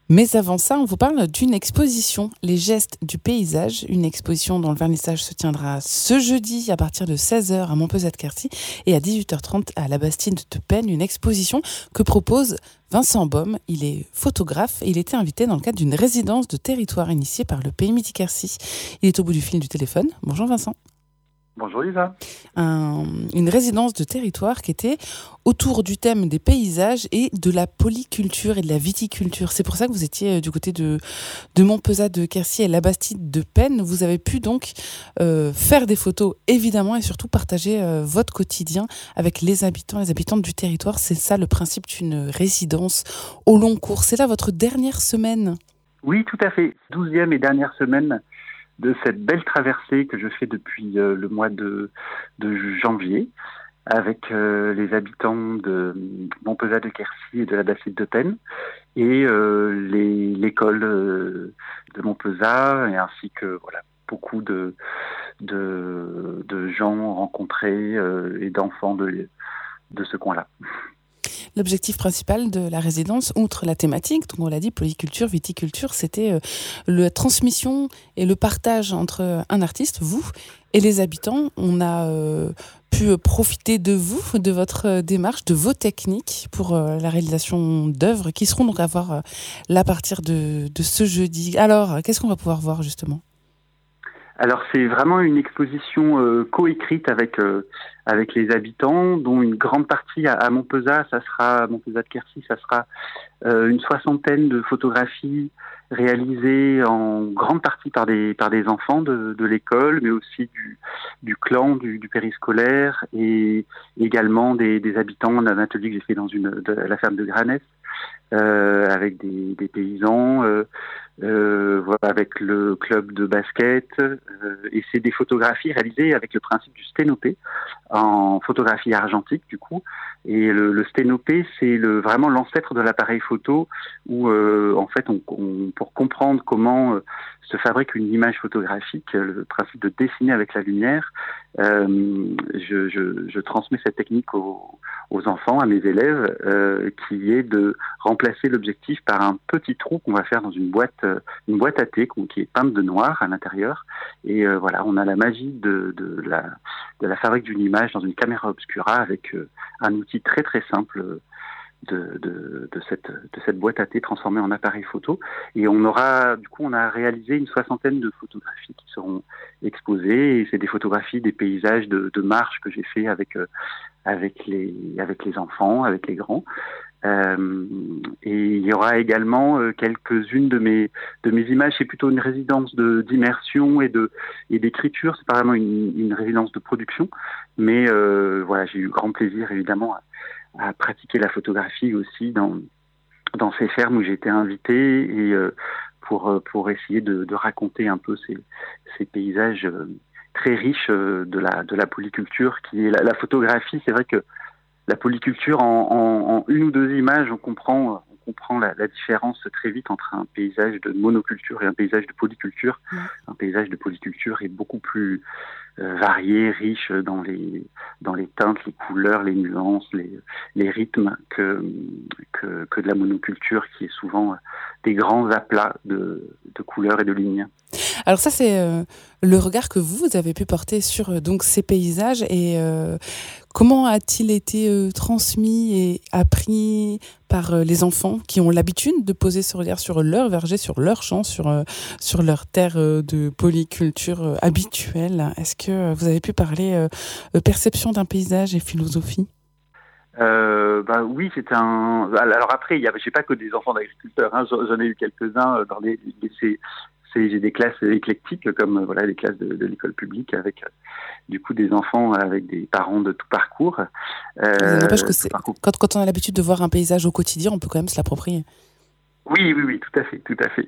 Mais avant ça, on vous parle d'une exposition, Les gestes du paysage, une exposition dont le vernissage se tiendra ce jeudi à partir de 16h à Montpezat-de-Quercy et à 18h30 à la Bastide de Penne, une exposition que propose Vincent Baume. Il est photographe et il était invité dans le cadre d'une résidence de territoire initiée par le Pays Midi-Quercy. Il est au bout du fil du téléphone. Bonjour Vincent. Bonjour Lisa. Une résidence de territoire qui était autour du thème des paysages et de la polyculture et de la viticulture. C'est pour ça que vous étiez du côté de Montpezat-de-Quercy et la Bastide de Penne. Vous avez pu donc faire des photos évidemment et surtout partager votre quotidien avec les habitants, les habitantes du territoire. C'est ça le principe d'une résidence au long cours. C'est là votre dernière semaine. Oui, tout à fait. 12e et dernière semaine de cette belle traversée que je fais depuis le mois de janvier avec les habitants de Montpezat-de-Quercy et de la Bastide de Penne et l'école de Montpezat et ainsi que beaucoup de gens rencontrés et d'enfants de ce coin-là. L'objectif principal de la résidence, outre la thématique, donc on l'a dit, polyculture, viticulture, c'était la transmission et le partage entre un artiste, vous, et les habitants. On a pu profiter de vous, de votre démarche, de vos techniques pour la réalisation d'œuvres qui seront donc à voir là à partir de ce jeudi. Alors, qu'est-ce qu'on va pouvoir voir justement ? Alors c'est vraiment une exposition coécrite avec les habitants, dont une grande partie à Montpezat, Montpezat-de-Quercy, ça sera une soixantaine de photographies réalisées en grande partie par des enfants de l'école, mais aussi du clan, du périscolaire, et également des habitants d'un atelier que j'ai fait la ferme de Granès, avec des paysans, avec le club de basket, et c'est des photographies réalisées avec le principe du sténopé, en photographie argentique du coup, et le sténopé c'est vraiment l'ancêtre de l'appareil photo, où en fait pour comprendre comment se fabrique une image photographique, le principe de dessiner avec la lumière, je transmets cette technique aux enfants, à mes élèves, qui est de remplacer l'objectif par un petit trou qu'on va faire dans une boîte à thé qui est peinte de noir à l'intérieur. Et on a la magie de la fabrique d'une image dans une caméra obscura avec un outil très très simple de cette boîte à thé transformée en appareil photo. Et on a réalisé une soixantaine de photographies qui seront exposées. Et c'est des photographies des paysages de marche que j'ai fait avec les enfants, avec les grands. Et il y aura également quelques-unes de mes images. C'est plutôt une résidence d'immersion et d'écriture. C'est pas vraiment une résidence de production, mais j'ai eu grand plaisir évidemment à pratiquer la photographie aussi dans ces fermes où j'ai été invité, et pour essayer de raconter un peu ces paysages très riches de la polyculture qui est la photographie. C'est vrai que la polyculture, en une ou deux images, on comprend la différence très vite entre un paysage de monoculture et un paysage de polyculture. Ouais. Un paysage de polyculture est beaucoup plus varié, riche dans les teintes, les couleurs, les nuances, les rythmes que de la monoculture, qui est souvent des grands aplats de couleurs et de lignes. Alors ça, c'est le regard que vous avez pu porter sur donc ces paysages, et comment a-t-il été transmis et appris par les enfants qui ont l'habitude de poser ce regard sur leur verger, sur leur champ, sur leur terre de polyculture habituelle? Est-ce que vous avez pu parler perception d'un paysage et philosophie? Oui, c'est un. Alors après, j'ai pas que des enfants d'agriculteurs. J'en ai eu quelques-uns dans les lycées. J'ai des classes éclectiques, comme les classes de l'école publique, avec du coup des enfants avec des parents de tout parcours. N'empêche que quand on a l'habitude de voir un paysage au quotidien, on peut quand même se l'approprier. Oui, tout à fait.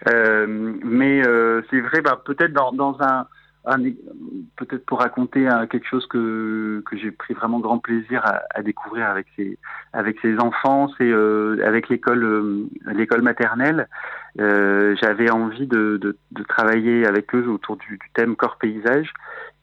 Mais c'est vrai, peut-être dans peut-être pour raconter quelque chose que j'ai pris vraiment grand plaisir à découvrir avec ces enfants, c'est avec l'école maternelle. J'avais envie de travailler avec eux autour du thème corps-paysage.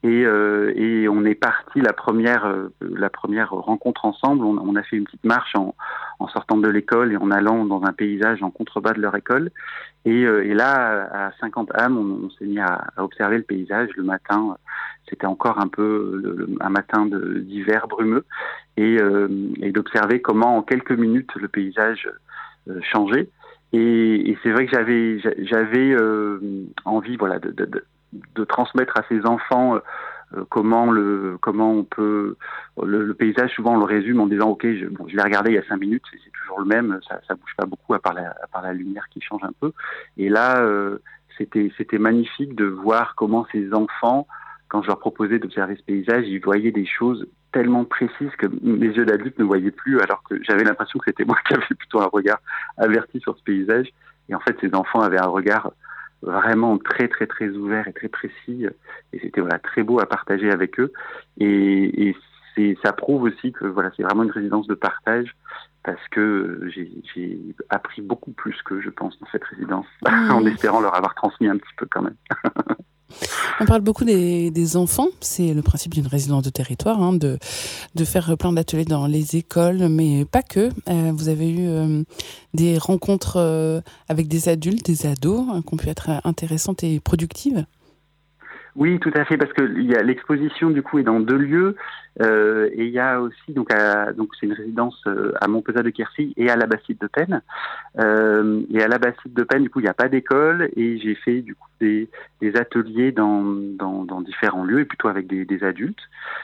Et on est parti la première rencontre ensemble. On a fait une petite marche en sortant de l'école et en allant dans un paysage en contrebas de leur école. Et là, à 50 âmes, on s'est mis à observer le paysage le matin. C'était encore un peu un matin d'hiver brumeux et d'observer comment en quelques minutes le paysage changeait. Et c'est vrai que j'avais envie, voilà, de transmettre à ses enfants comment on peut le paysage. Souvent on le résume en disant ok, je l'ai regardé il y a 5 minutes, c'est toujours le même, ça bouge pas beaucoup à part la lumière qui change un peu. Et là c'était magnifique de voir comment ces enfants, quand je leur proposais d'observer ce paysage, ils voyaient des choses tellement précises que mes yeux d'adulte ne voyaient plus, alors que j'avais l'impression que c'était moi qui avais plutôt un regard averti sur ce paysage. Et en fait ces enfants avaient un regard vraiment très très très ouvert et très précis, et c'était voilà très beau à partager avec eux. Et ça prouve aussi que voilà, c'est vraiment une résidence de partage, parce que j'ai appris beaucoup plus que je pense dans cette résidence, en espérant leur avoir transmis un petit peu quand même. On parle beaucoup des enfants, c'est le principe d'une résidence de territoire, hein, de faire plein d'ateliers dans les écoles, mais pas que. Vous avez eu des rencontres avec des adultes, des ados, hein, qui ont pu être intéressantes et productives. Oui, tout à fait, parce que l'exposition du coup est dans 2 lieux, et il y a aussi donc c'est une résidence à Montpezat de Quercy et à la Bastide de Penne. Et à la Bastide de Penne, du coup, il n'y a pas d'école, et j'ai fait du coup des ateliers dans différents lieux, et plutôt avec des adultes.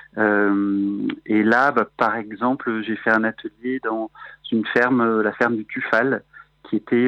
Et là, par exemple, j'ai fait un atelier dans une ferme, la ferme du Tufal, qui était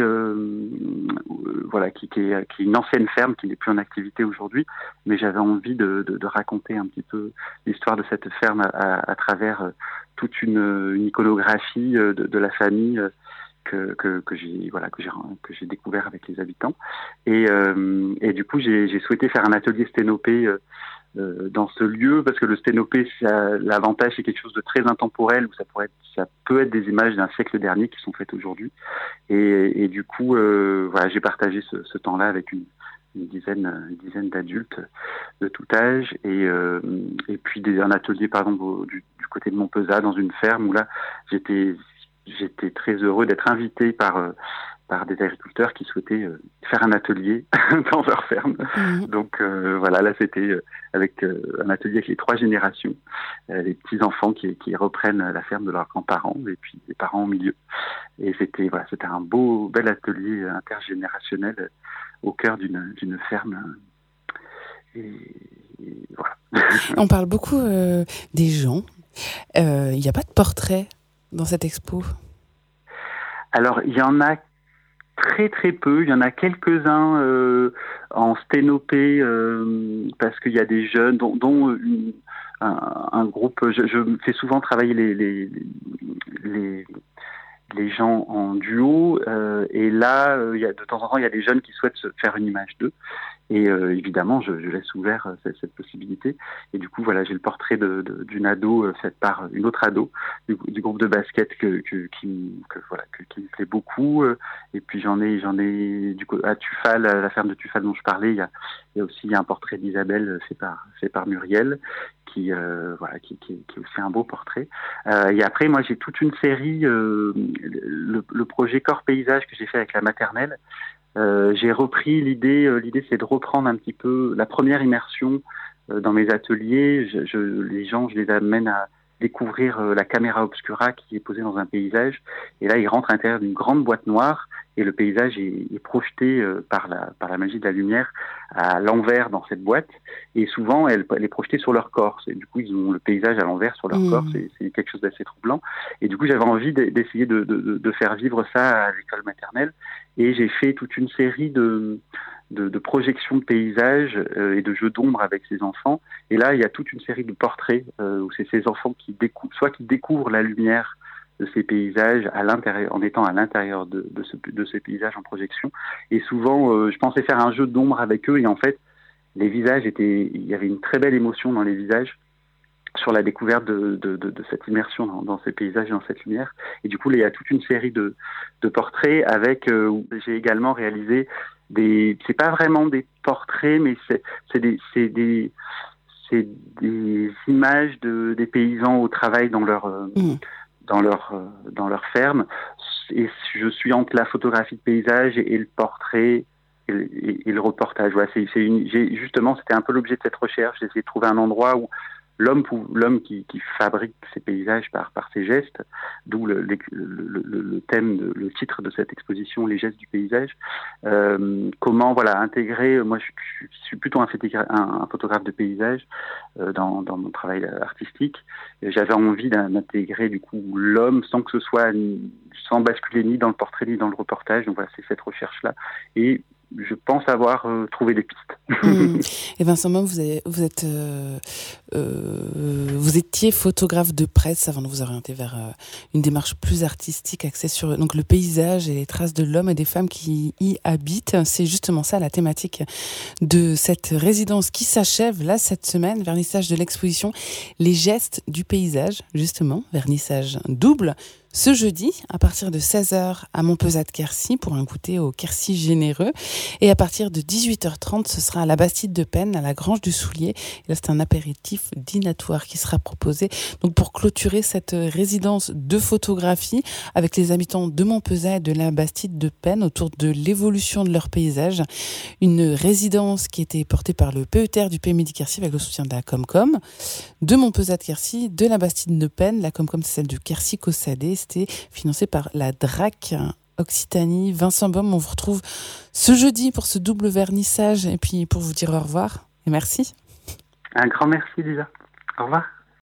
voilà, qui est une ancienne ferme qui n'est plus en activité aujourd'hui, mais j'avais envie de raconter un petit peu l'histoire de cette ferme à travers toute une iconographie de la famille que j'ai découvert avec les habitants. Et du coup j'ai souhaité faire un atelier sténopé dans ce lieu, parce que le sténopé, l'avantage, c'est quelque chose de très intemporel, où ça peut être des images d'un siècle dernier qui sont faites aujourd'hui. Et du coup, voilà, j'ai partagé ce temps-là avec une dizaine d'adultes de tout âge, et puis un atelier par exemple du côté de Montpezat, dans une ferme où là j'étais très heureux d'être invité par des agriculteurs qui souhaitaient faire un atelier dans leur ferme. Donc voilà, là c'était avec un atelier avec les 3 générations, les petits-enfants qui reprennent la ferme de leurs grands-parents, et puis les parents au milieu. Et c'était un bel atelier intergénérationnel au cœur d'une ferme. Et voilà. On parle beaucoup des gens. Il n'y a pas de portrait dans cette expo? Alors, il y en a très très peu. Il y en a quelques-uns en sténopé, parce qu'il y a des jeunes, dont un groupe. Je fais souvent travailler les gens en duo, et là, de temps en temps, il y a des jeunes qui souhaitent se faire une image d'eux. Et évidemment, je laisse ouvert cette possibilité. Et du coup, voilà, j'ai le portrait d'une ado faite par une autre ado du groupe de basket qui me plaît beaucoup. Et puis j'en ai du coup à Tufal, à la ferme de Tufal dont je parlais, il y a aussi un portrait d'Isabelle fait par Muriel, qui est aussi un beau portrait. Et après, moi, j'ai toute une série, le projet Corps Paysage que j'ai fait avec la maternelle. J'ai repris l'idée c'est de reprendre un petit peu la première immersion dans mes ateliers. Les gens, je les amène à découvrir la caméra obscura qui est posée dans un paysage, et là ils rentrent à l'intérieur d'une grande boîte noire, et le paysage est projeté par la magie de la lumière à l'envers dans cette boîte, et souvent elle est projetée sur leur corps. Du coup ils ont le paysage à l'envers sur leur corps, c'est quelque chose d'assez troublant. Et du coup j'avais envie d'essayer de faire vivre ça à l'école maternelle, et j'ai fait toute une série de projections de paysages et de jeux d'ombre avec ces enfants. Et là, il y a toute une série de portraits où c'est ces enfants qui découvrent la lumière de ces paysages à l'intérieur, en étant à l'intérieur de ces paysages en projection. Et souvent, je pensais faire un jeu d'ombre avec eux, et en fait, il y avait une très belle émotion dans les visages. sur la découverte de cette immersion dans ces paysages et dans cette lumière. Et du coup, il y a toute une série de portraits avec, j'ai également réalisé c'est pas vraiment des portraits, mais c'est des images des paysans au travail dans leur ferme. Et je suis entre la photographie de paysage et le portrait et le reportage. Ouais, justement, c'était un peu l'objet de cette recherche. J'ai essayé de trouver un endroit où l'homme qui fabrique ces paysages par ses gestes, d'où le thème, le titre de cette exposition, les gestes du paysage. Comment intégrer. Moi, je suis plutôt un photographe de paysage dans mon travail artistique. J'avais envie d'intégrer du coup l'homme sans basculer ni dans le portrait ni dans le reportage. Donc voilà, c'est cette recherche-là. Et je pense avoir trouvé des pistes. Et Vincent Maume, vous étiez photographe de presse avant de vous orienter vers une démarche plus artistique axée sur donc le paysage et les traces de l'homme et des femmes qui y habitent. C'est justement ça la thématique de cette résidence qui s'achève là cette semaine, vernissage de l'exposition Les gestes du paysage, justement, vernissage double. Ce jeudi, à partir de 16h à Montpezat-de-Quercy pour un goûter au Quercy généreux. Et à partir de 18h30, ce sera à la Bastide de Penne, à la Grange du Soulier. Et là, c'est un apéritif dînatoire qui sera proposé. Donc, pour clôturer cette résidence de photographie avec les habitants de Montpezat et de la Bastide de Penne autour de l'évolution de leur paysage. Une résidence qui était portée par le PETR du PMI de Quercy avec le soutien de la Comcom, de Montpezat-de-Quercy, de la Bastide de Penne. La Comcom, c'est celle de Quercy-Caussade. C'était financé par la DRAC Occitanie. Vincent Maume, on vous retrouve ce jeudi pour ce double vernissage et puis pour vous dire au revoir et merci. Un grand merci, Lisa. Au revoir.